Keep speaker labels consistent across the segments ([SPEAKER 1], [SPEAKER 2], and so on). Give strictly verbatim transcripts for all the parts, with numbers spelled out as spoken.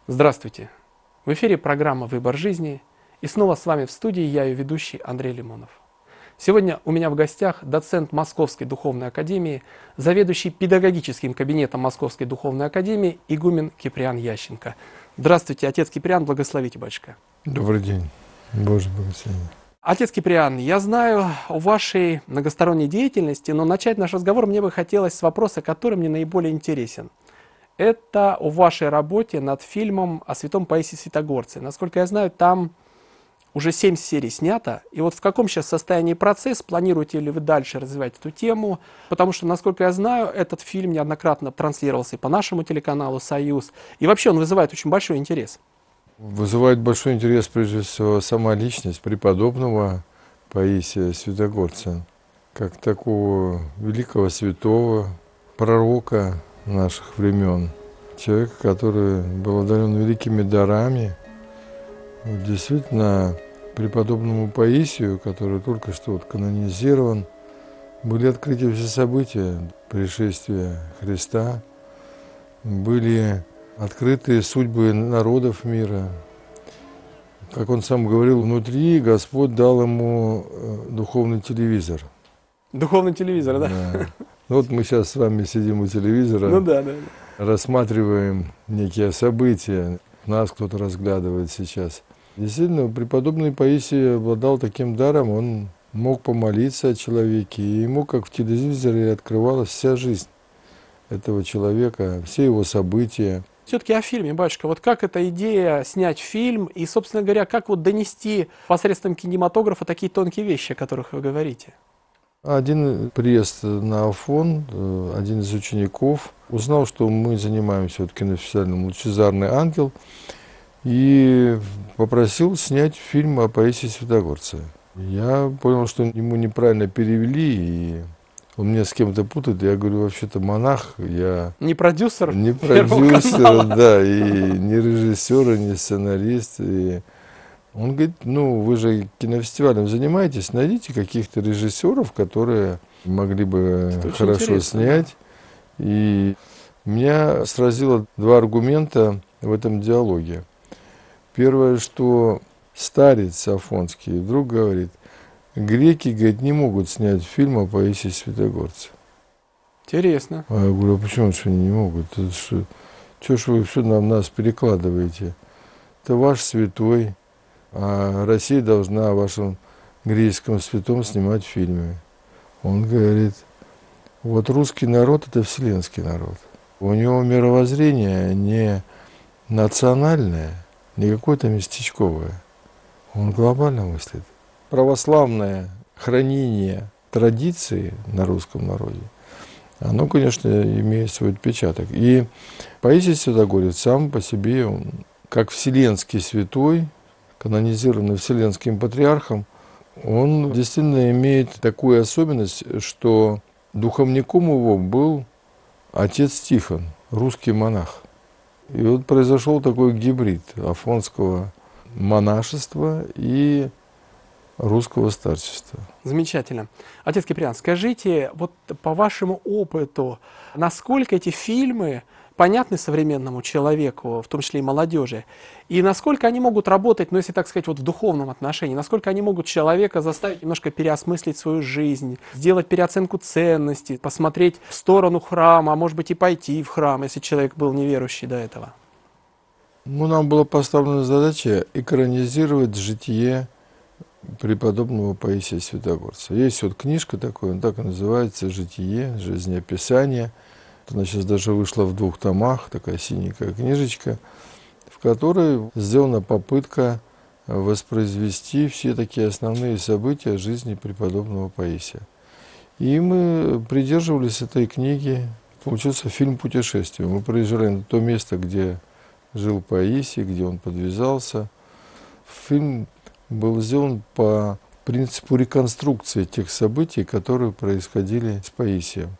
[SPEAKER 1] Здравствуйте! В эфире программа «Выбор жизни», и снова с вами в студии я, ее ведущий Андрей Лимонов. Сегодня у меня в гостях доцент Московской Духовной Академии, заведующий педагогическим кабинетом Московской Духовной Академии игумен Киприан Ященко. Здравствуйте, отец Киприан, благословите, батюшка.
[SPEAKER 2] Добрый день, Боже благослови.
[SPEAKER 1] Отец Киприан, я знаю о вашей многосторонней деятельности, но начать наш разговор мне бы хотелось с вопроса, который мне наиболее интересен. Это о вашей работе над фильмом о святом Паисии Святогорце. Насколько я знаю, там уже семь серий снято. И вот в каком сейчас состоянии процесс? Планируете ли вы дальше развивать эту тему? Потому что, насколько я знаю, этот фильм неоднократно транслировался и по нашему телеканалу «Союз». И вообще он вызывает очень большой интерес.
[SPEAKER 2] Вызывает большой интерес, прежде всего, сама личность преподобного Паисия Святогорца, как такого великого святого, пророка наших времен, человека, который был одарен великими дарами. Вот действительно, преподобному Паисию, который только что вот канонизирован, были открыты все события пришествия Христа, были открыты судьбы народов мира. Как он сам говорил, внутри Господь дал ему духовный телевизор.
[SPEAKER 1] Духовный телевизор, да?
[SPEAKER 2] Да. Ну, вот мы сейчас с вами сидим у телевизора,
[SPEAKER 1] ну, да, да,
[SPEAKER 2] да. Рассматриваем некие события, нас кто-то разглядывает сейчас. Действительно, преподобный Паисий обладал таким даром, он мог помолиться о человеке, и ему, как в телевизоре, открывалась вся жизнь этого человека, все его события.
[SPEAKER 1] Все-таки о фильме, батюшка, вот как эта идея снять фильм и, собственно говоря, как вот донести посредством кинематографа такие тонкие вещи, о которых вы говорите?
[SPEAKER 2] Один приезд на Афон, один из учеников узнал, что мы занимаемся вот кинофестивалем «Лучезарный ангел», и попросил снять фильм о Паисии Святогорце. Я понял, что ему неправильно перевели, и он меня с кем-то путает. Я говорю, вообще-то монах, я...
[SPEAKER 1] Не продюсер?
[SPEAKER 2] Не продюсер, да, и не режиссер, и не сценарист. И он говорит, ну, вы же кинофестивалем занимаетесь, найдите каких-то режиссеров, которые могли бы это хорошо снять. Да. И меня сразило два аргумента в этом диалоге. Первое, что старец афонский вдруг говорит, греки, говорит, не могут снять фильм о Паисии Святогорце.
[SPEAKER 1] Интересно.
[SPEAKER 2] А я говорю, а почему же они не могут? Что ж вы все на нас перекладываете? Это ваш святой, а Россия должна о вашем греческом святом снимать фильмы. Он говорит, вот русский народ – это вселенский народ. У него мировоззрение не национальное, не какое-то местечковое. Он глобально мыслит. Православное хранение традиции на русском народе, оно, конечно, имеет свой отпечаток. И Паисий Святогорец сам по себе, он, как вселенский святой, канонизированный Вселенским патриархом, он действительно имеет такую особенность, что духовником его был отец Тихон, русский монах. И вот произошел такой гибрид афонского монашества и русского старчества.
[SPEAKER 1] Замечательно. Отец Киприан, скажите, вот по вашему опыту, насколько эти фильмы понятны современному человеку, в том числе и молодежи, и насколько они могут работать, ну, если так сказать, вот в духовном отношении, насколько они могут человека заставить немножко переосмыслить свою жизнь, сделать переоценку ценностей, посмотреть в сторону храма, а может быть и пойти в храм, если человек был неверующий до этого?
[SPEAKER 2] Ну, нам была поставлена задача экранизировать житие преподобного Паисия Святогорца. Есть вот книжка такая, он так и называется, «Житие», «Жизнеописание». Она сейчас даже вышла в двух томах, такая синенькая книжечка, в которой сделана попытка воспроизвести все такие основные события жизни преподобного Паисия. И мы придерживались этой книги. Получился фильм «Путешествие». Мы проезжали на то место, где жил Паисий, где он подвязался. Фильм был сделан по принципу реконструкции тех событий, которые происходили с Паисием.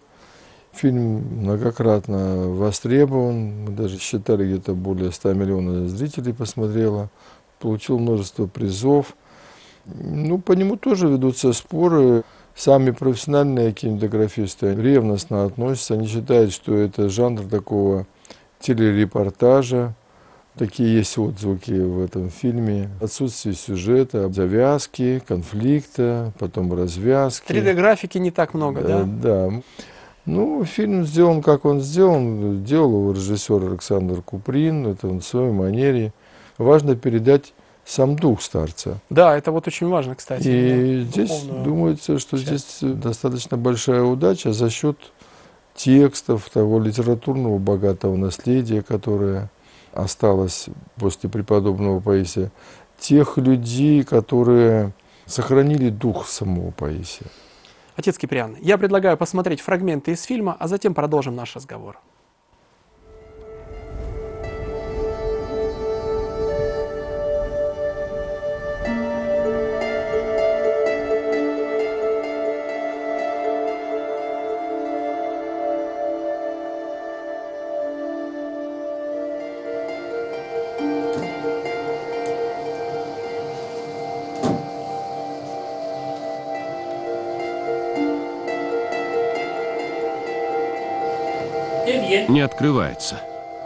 [SPEAKER 2] Фильм многократно востребован, мы даже считали, где-то более ста миллионов зрителей посмотрело, получил множество призов. Ну, по нему тоже ведутся споры. Сами профессиональные кинематографисты ревностно относятся, они считают, что это жанр такого телерепортажа, Такие есть отзвуки в этом фильме. Отсутствие сюжета, завязки, конфликта, потом развязки.
[SPEAKER 1] три дэ-графики не так много, да?
[SPEAKER 2] Да. Ну, фильм сделан, как он сделан. Делал его режиссер Александр Куприн. Это он в своей манере. Важно передать сам дух старца.
[SPEAKER 1] Да, это вот очень важно, кстати.
[SPEAKER 2] И здесь думается, что часть. Здесь достаточно большая удача за счет текстов, того литературного богатого наследия, которое осталось после преподобного Паисия, тех людей, которые сохранили дух самого Паисия.
[SPEAKER 1] Отец Киприан, я предлагаю посмотреть фрагменты из фильма, а затем продолжим наш разговор.
[SPEAKER 3] Не открывается.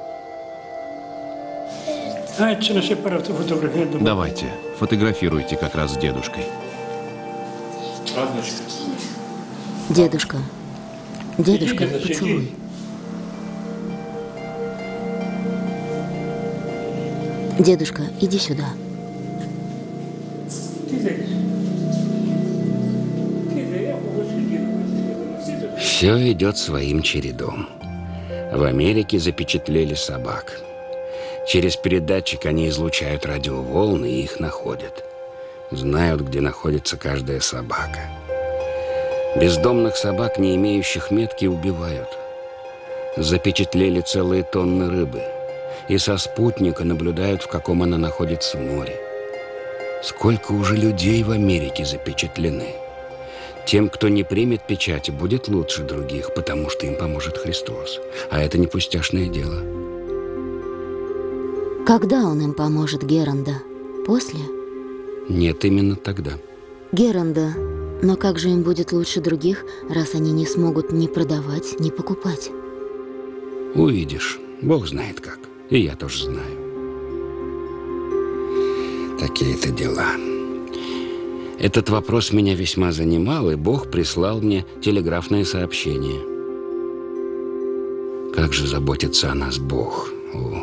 [SPEAKER 3] Давайте, фотографируйте как раз с дедушкой.
[SPEAKER 4] Дедушка, дедушка, поцелуй. Дедушка, иди сюда.
[SPEAKER 5] Все идет своим чередом. В Америке запечатлели собак. Через передатчик они излучают радиоволны и их находят. Знают, где находится каждая собака. Бездомных собак, не имеющих метки, убивают. Запечатлели целые тонны рыбы. И со спутника наблюдают, в каком она находится в море. Сколько уже людей в Америке запечатлены. Тем, кто не примет печати, будет лучше других, потому что им поможет Христос. А это не пустяшное дело.
[SPEAKER 4] Когда он им поможет, Геранда? После?
[SPEAKER 5] Нет, именно тогда.
[SPEAKER 4] Геранда, но как же им будет лучше других, раз они не смогут ни продавать, ни покупать?
[SPEAKER 5] Увидишь. Бог знает как. И я тоже знаю. Такие-то дела. Этот вопрос меня весьма занимал, и Бог прислал мне телеграфное сообщение. Как же заботится о нас Бог. О.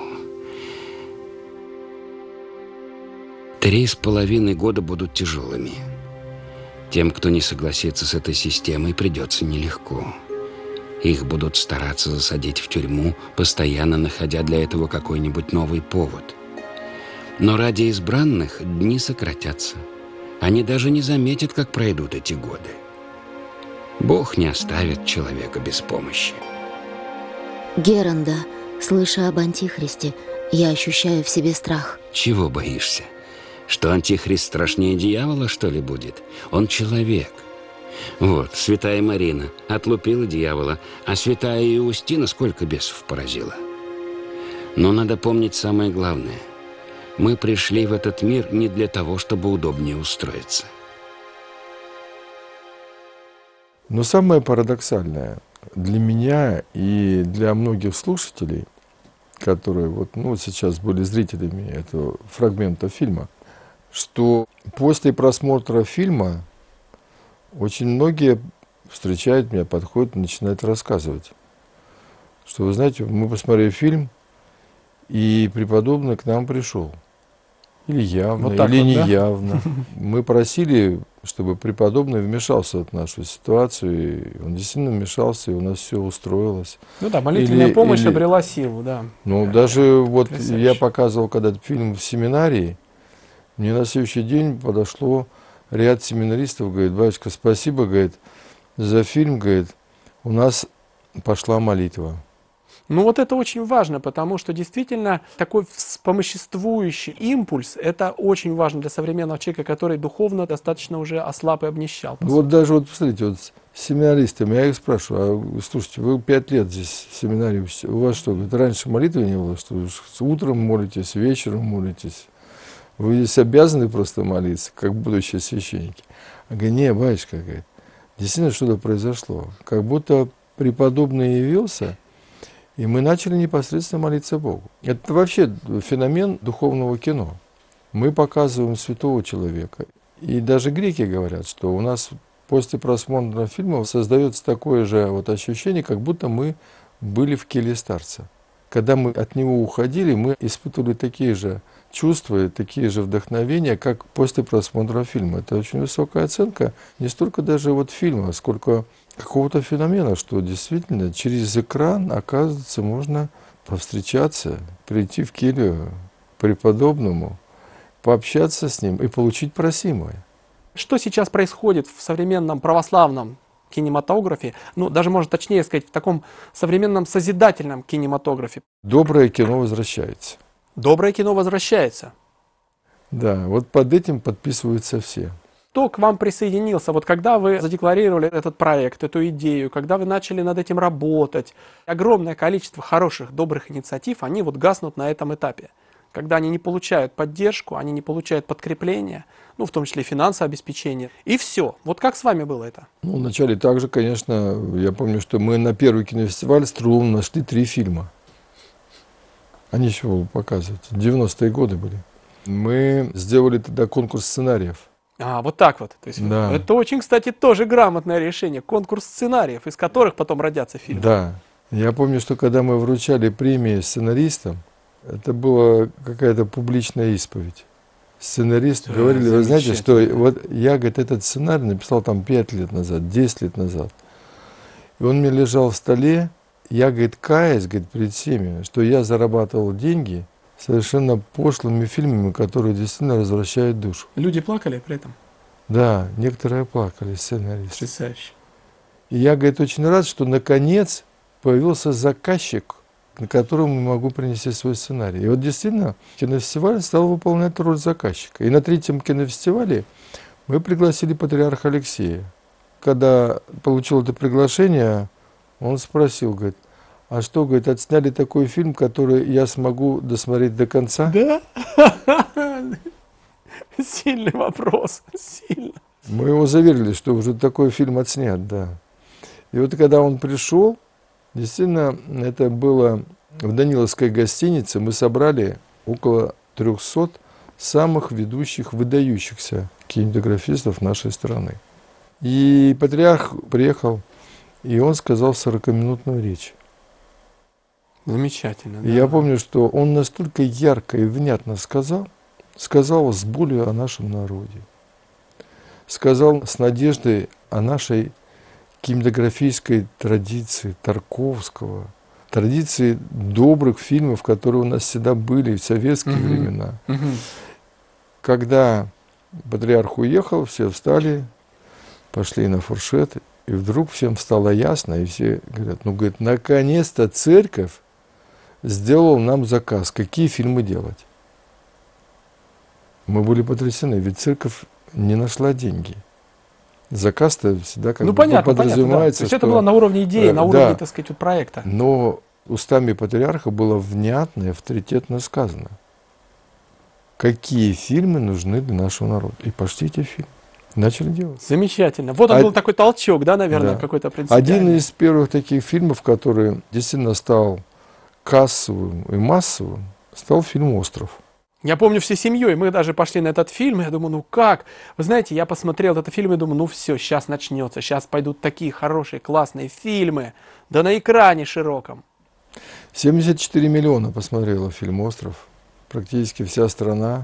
[SPEAKER 5] Три с половиной года будут тяжелыми. Тем, кто не согласится с этой системой, придется нелегко. Их будут стараться засадить в тюрьму, постоянно находя для этого какой-нибудь новый повод. Но ради избранных дни сократятся. Они даже не заметят, как пройдут эти годы. Бог не оставит человека без помощи.
[SPEAKER 4] Геранда, слыша об Антихристе, я ощущаю в себе страх.
[SPEAKER 5] Чего боишься? Что Антихрист страшнее дьявола, что ли, будет? Он человек. Вот, святая Марина отлупила дьявола, а святая Иустина сколько бесов поразила. Но надо помнить самое главное. Мы пришли в этот мир не для того, чтобы удобнее устроиться.
[SPEAKER 2] Но самое парадоксальное для меня и для многих слушателей, которые вот, ну, сейчас были зрителями этого фрагмента фильма, что после просмотра фильма очень многие встречают меня, подходят и начинают рассказывать, что, вы знаете, мы посмотрели фильм, и преподобный к нам пришел. Или явно,
[SPEAKER 1] вот
[SPEAKER 2] или
[SPEAKER 1] вот,
[SPEAKER 2] неявно.
[SPEAKER 1] Да?
[SPEAKER 2] Мы просили, чтобы преподобный вмешался в нашу ситуацию, и он действительно вмешался, и у нас все устроилось.
[SPEAKER 1] Ну да, молитвенная
[SPEAKER 2] или,
[SPEAKER 1] помощь
[SPEAKER 2] или...
[SPEAKER 1] обрела силу, да.
[SPEAKER 2] Ну,
[SPEAKER 1] да,
[SPEAKER 2] даже
[SPEAKER 1] да.
[SPEAKER 2] вот
[SPEAKER 1] Потрясающе.
[SPEAKER 2] Я показывал когда-то фильм в семинарии, мне на следующий день подошло ряд семинаристов, говорит: батюшка, спасибо, говорит, за фильм, говорит, у нас пошла молитва.
[SPEAKER 1] Ну вот это очень важно, потому что действительно такой вспомоществующий импульс, это очень важно для современного человека, который духовно достаточно уже ослаб и обнищал.
[SPEAKER 2] Вот даже вот, посмотрите, вот с семинаристами, я их спрашиваю: а, слушайте, вы пять лет здесь в семинарии учите, у вас что, говорит, раньше молитвы не было, что вы утром молитесь, вечером молитесь? Вы здесь обязаны просто молиться, как будущие священники. Я говорю: не, батюшка, говорит, действительно что-то произошло. Как будто преподобный явился, И мы начали непосредственно молиться Богу. Это вообще феномен духовного кино. Мы показываем святого человека. И даже греки говорят, что у нас после просмотра фильмов создается такое же вот ощущение, как будто мы были в келье старца. Когда мы от него уходили, мы испытывали такие же чувства, такие же вдохновения, как после просмотра фильма. Это очень высокая оценка не столько даже вот фильма, сколько какого-то феномена, что действительно через экран, оказывается, можно повстречаться, прийти в келью к преподобному, пообщаться с ним и получить просимое.
[SPEAKER 1] Что сейчас происходит в современном православном кинематографе, ну, даже, можно точнее сказать, в таком современном созидательном кинематографе?
[SPEAKER 2] Доброе кино возвращается.
[SPEAKER 1] Доброе кино возвращается.
[SPEAKER 2] Да, вот под этим подписываются все.
[SPEAKER 1] Кто к вам присоединился? Вот когда вы задекларировали этот проект, эту идею, когда вы начали над этим работать, огромное количество хороших, добрых инициатив, они вот гаснут на этом этапе. Когда они не получают поддержку, они не получают подкрепления, ну, в том числе финансовое обеспечение. И все. Вот как с вами было это?
[SPEAKER 2] Ну, вначале также, конечно, я помню, что мы на первый кинофестиваль с трудом нашли три фильма. Они еще будут показывать. девяностые годы были. Мы сделали тогда конкурс сценариев.
[SPEAKER 1] А, вот так вот. То есть
[SPEAKER 2] Да.
[SPEAKER 1] это очень, кстати, тоже грамотное решение. Конкурс сценариев, из которых потом родятся фильмы.
[SPEAKER 2] Да. Я помню, что когда мы вручали премии сценаристам, это была какая-то публичная исповедь. Сценаристы
[SPEAKER 1] Да,
[SPEAKER 2] говорили, вы знаете, что
[SPEAKER 1] замечательно.
[SPEAKER 2] вот я, говорит, этот сценарий написал там пять лет назад, десять лет назад. И он мне лежал в столе, я, говорит, каюсь, говорит, перед всеми, что я зарабатывал деньги совершенно пошлыми фильмами, которые действительно развращают душу.
[SPEAKER 1] Люди плакали при этом?
[SPEAKER 2] Да, некоторые плакали, сценаристы.
[SPEAKER 1] Потрясающе.
[SPEAKER 2] И я, говорит, очень рад, что наконец появился заказчик, на которому могу принести свой сценарий. И вот действительно кинофестиваль стал выполнять роль заказчика. И на третьем кинофестивале мы пригласили патриарха Алексея. Когда получил это приглашение, он спросил, говорит, а что, говорит, отсняли такой фильм, который я смогу досмотреть до конца?
[SPEAKER 1] Да? Сильный вопрос. Сильно.
[SPEAKER 2] Мы его заверили, что уже такой фильм отснят, да. И вот когда он пришел, действительно, это было в Даниловской гостинице, мы собрали около трехсот самых ведущих, выдающихся кинематографистов нашей страны. И патриарх приехал, и он сказал сорокаминутную речь.
[SPEAKER 1] Замечательно.
[SPEAKER 2] И
[SPEAKER 1] Да.
[SPEAKER 2] я помню, что он настолько ярко и внятно сказал, сказал с болью о нашем народе, сказал с надеждой о нашей кинематографической традиции Тарковского, традиции добрых фильмов, которые у нас всегда были в советские
[SPEAKER 1] Мгм.
[SPEAKER 2] времена.
[SPEAKER 1] Мгм.
[SPEAKER 2] Когда патриарх уехал, все встали, пошли на фуршет, и вдруг всем стало ясно, и все говорят, ну, говорит, наконец-то церковь сделала нам заказ, какие фильмы делать. Мы были потрясены, ведь церковь не нашла деньги. Заказ-то всегда как
[SPEAKER 1] Ну,
[SPEAKER 2] бы
[SPEAKER 1] понятно, понятно. Да. То
[SPEAKER 2] подразумевается,
[SPEAKER 1] есть это
[SPEAKER 2] что-
[SPEAKER 1] было на уровне идеи,
[SPEAKER 2] э,
[SPEAKER 1] на уровне,
[SPEAKER 2] да.
[SPEAKER 1] так сказать, вот проекта.
[SPEAKER 2] Но устами патриарха было внятно и авторитетно сказано, какие фильмы нужны для нашего народа. И пошли эти фильмы. Начали делать.
[SPEAKER 1] Замечательно. Вот он
[SPEAKER 2] А-
[SPEAKER 1] был такой толчок, да, наверное,
[SPEAKER 2] Да.
[SPEAKER 1] какой-то принципиальный.
[SPEAKER 2] Один из первых таких фильмов, который действительно стал кассовым и массовым, стал фильм «Остров».
[SPEAKER 1] Я помню всей семьей, мы даже пошли на этот фильм, я думаю, ну как? Вы знаете, я посмотрел этот фильм и думаю, ну все, сейчас начнется, сейчас пойдут такие хорошие, классные фильмы, да на экране широком.
[SPEAKER 2] семьдесят четыре миллиона посмотрела фильм «Остров». Практически вся страна.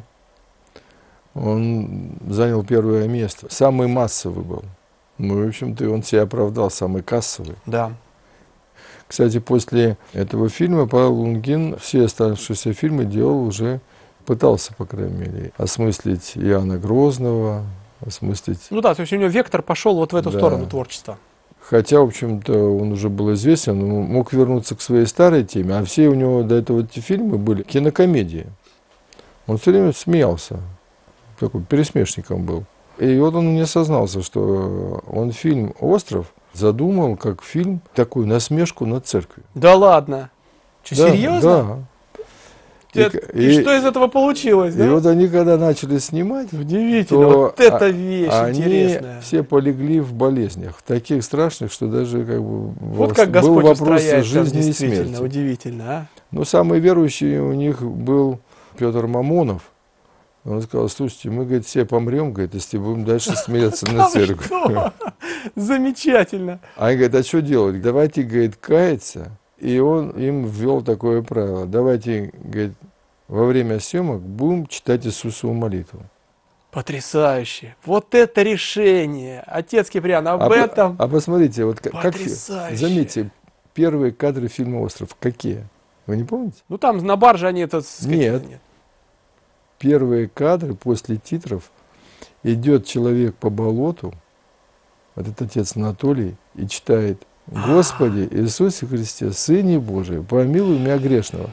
[SPEAKER 2] Он занял первое место. Самый массовый был. Ну, в общем-то, он себя оправдал, самый кассовый.
[SPEAKER 1] Да.
[SPEAKER 2] Кстати, после этого фильма Павел Лунгин все оставшиеся фильмы делал уже, пытался, по крайней мере, осмыслить Иоанна Грозного, осмыслить.
[SPEAKER 1] Ну да, то есть у него вектор пошел вот в эту
[SPEAKER 2] Да.
[SPEAKER 1] сторону творчества.
[SPEAKER 2] Хотя, в общем-то, он уже был известен, он мог вернуться к своей старой теме, а все у него до этого эти фильмы были кинокомедии. Он все время смеялся, такой пересмешником был. И вот он не сознался, что он фильм «Остров» задумал как фильм, такую насмешку над церковью.
[SPEAKER 1] Да ладно? Что,
[SPEAKER 2] Да,
[SPEAKER 1] серьезно?
[SPEAKER 2] Да.
[SPEAKER 1] И, и, и что из этого получилось,
[SPEAKER 2] и
[SPEAKER 1] да?
[SPEAKER 2] И вот они, когда начали снимать,
[SPEAKER 1] удивительно,
[SPEAKER 2] то
[SPEAKER 1] вот это вещь
[SPEAKER 2] они
[SPEAKER 1] интересная.
[SPEAKER 2] все полегли в болезнях, таких страшных, что даже как бы
[SPEAKER 1] вот как
[SPEAKER 2] был
[SPEAKER 1] Господь
[SPEAKER 2] вопрос
[SPEAKER 1] жизни
[SPEAKER 2] и смерти.
[SPEAKER 1] Удивительно, а?
[SPEAKER 2] Но самый верующий у них был Петр Мамонов. Он сказал: слушайте, мы, говорит, все помрем, говорит, если будем дальше смеяться на церковь.
[SPEAKER 1] Замечательно.
[SPEAKER 2] А они говорят: а что делать? Давайте, говорит, каяться. И он им ввел такое правило: давайте, говорит, во время съемок будем читать Иисусову молитву.
[SPEAKER 1] Потрясающе. Вот это решение. Отец Киприан, об
[SPEAKER 2] а,
[SPEAKER 1] этом...
[SPEAKER 2] А посмотрите, вот как, заметьте, первые кадры фильма «Остров» какие? Вы не помните?
[SPEAKER 1] Ну там на барже они это...
[SPEAKER 2] Нет. нет. Первые кадры после титров идет человек по болоту, этот отец Анатолий, и читает: «Господи Иисусе Христе, Сыне Божий, помилуй меня грешного».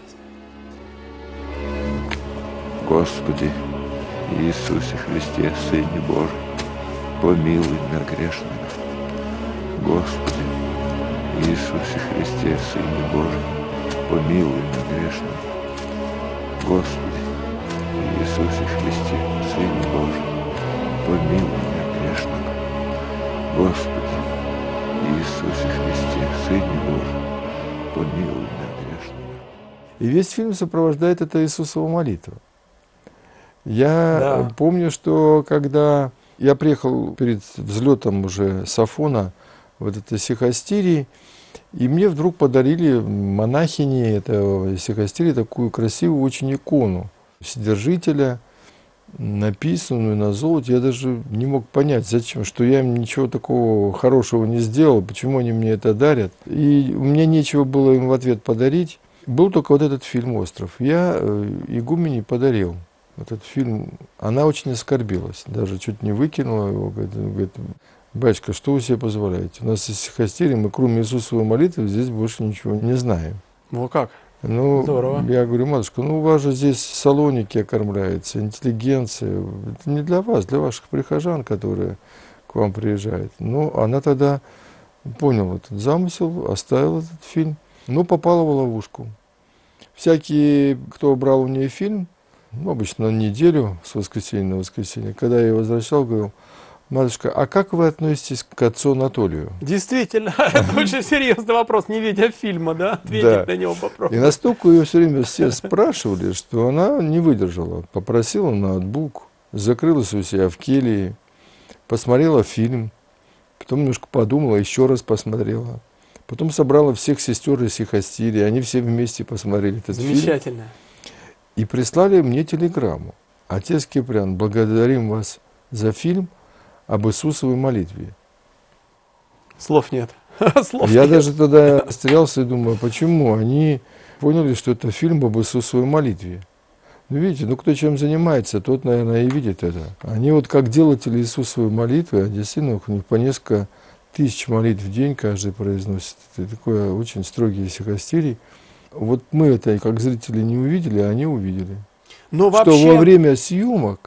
[SPEAKER 6] Господи Иисусе Христе, Сыне Божий, помилуй меня грешного. Господи Иисусе Христе, Сыне Божий, помилуй меня грешного. Господи Иисусе Христе, Сыне Божий, помилуй меня грешного. Господи Иисусе Христе, Сыне Божий, помилуй меня грешного.
[SPEAKER 2] И весь фильм сопровождает это Иисусова молитва. Я
[SPEAKER 1] да.
[SPEAKER 2] помню, что когда я приехал перед взлетом уже с Афона в этот Сихастирий, и мне вдруг подарили монахини этого Сихастирия такую красивую очень икону Вседержителя, написанную на золоте. Я даже не мог понять, зачем, что я им ничего такого хорошего не сделал, почему они мне это дарят. И у меня нечего было им в ответ подарить. Был только вот этот фильм «Остров». Я игумене подарил этот фильм. Она очень оскорбилась, даже чуть не выкинула его. Говорит: батюшка, что вы себе позволяете? У нас из Сихастирия, мы кроме Иисусовой молитвы здесь больше ничего не знаем.
[SPEAKER 1] Ну как?
[SPEAKER 2] Ну,
[SPEAKER 1] здорово.
[SPEAKER 2] Я говорю: матушка, ну у вас же здесь салоники окормляются, интеллигенция. Это не для вас, для ваших прихожан, которые к вам приезжают. Ну, она тогда поняла этот замысел, оставила этот фильм, но попала в ловушку. Всякие, кто брал у нее фильм, ну, обычно на неделю, с воскресенья на воскресенье, когда я возвращал, говорил: матушка, а как вы относитесь к отцу Анатолию?
[SPEAKER 1] Действительно, это очень серьезный вопрос, не видя фильма, да? Ответить на него попробуй.
[SPEAKER 2] И настолько ее все время все спрашивали, что она не выдержала. Попросила ноутбук, закрылась у себя в келье, посмотрела фильм, потом немножко подумала, еще раз посмотрела. Потом собрала всех сестер из Сихастирия, они все вместе посмотрели этот фильм.
[SPEAKER 1] Замечательно.
[SPEAKER 2] И прислали мне телеграмму: отец Киприан, благодарим вас за фильм об Иисусовой молитве.
[SPEAKER 1] Слов нет. Слов
[SPEAKER 2] Я
[SPEAKER 1] нет.
[SPEAKER 2] даже тогда стрелялся и думаю, почему они поняли, что это фильм об Иисусовой молитве. Ну, видите, ну кто чем занимается, тот, наверное, и видит это. Они вот как делатели Иисусовой молитвы, действительно, у них по несколько тысяч молитв в день каждый произносит. Это такой очень строгий Сихастирий. Вот мы это как зрители не увидели, а они увидели.
[SPEAKER 1] Но
[SPEAKER 2] что
[SPEAKER 1] вообще...
[SPEAKER 2] во время съемок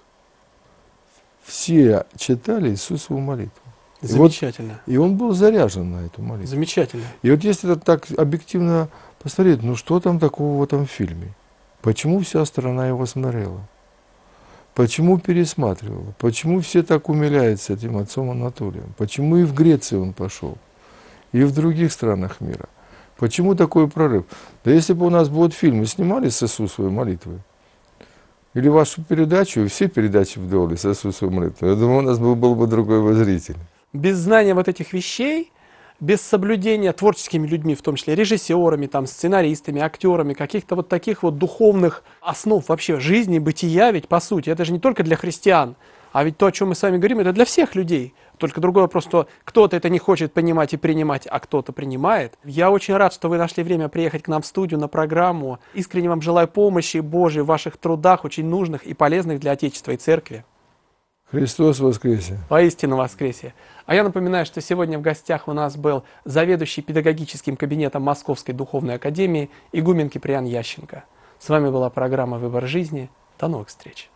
[SPEAKER 2] все читали Иисусову молитву.
[SPEAKER 1] Замечательно.
[SPEAKER 2] И, вот, и он был заряжен на эту молитву.
[SPEAKER 1] Замечательно.
[SPEAKER 2] И вот если это так объективно посмотреть, ну что там такого в этом фильме? Почему вся страна его смотрела? Почему пересматривала? Почему все так умиляются этим отцом Анатолием? Почему и в Греции он пошел? И в других странах мира? Почему такой прорыв? Да если бы у нас будут фильмы снимали с Иисусовой молитвой, или вашу передачу, и все передачи бы делали с Иисусовой молитвой, я думаю, у нас был, был бы другой зритель.
[SPEAKER 1] Без знания вот этих вещей, без соблюдения творческими людьми, в том числе режиссерами, там, сценаристами, актерами, каких-то вот таких вот духовных основ вообще жизни, бытия, ведь по сути, это же не только для христиан, а ведь то, о чем мы с вами говорим, это для всех людей. Только другой вопрос, что кто-то это не хочет понимать и принимать, а кто-то принимает. Я очень рад, что вы нашли время приехать к нам в студию на программу. Искренне вам желаю помощи Божией в ваших трудах, очень нужных и полезных для Отечества и Церкви.
[SPEAKER 2] Христос воскресе!
[SPEAKER 1] Воистину воскресе! А я напоминаю, что сегодня в гостях у нас был заведующий педагогическим кабинетом Московской Духовной Академии игумен Киприан Ященко. С вами была программа «Выбор жизни». До новых встреч!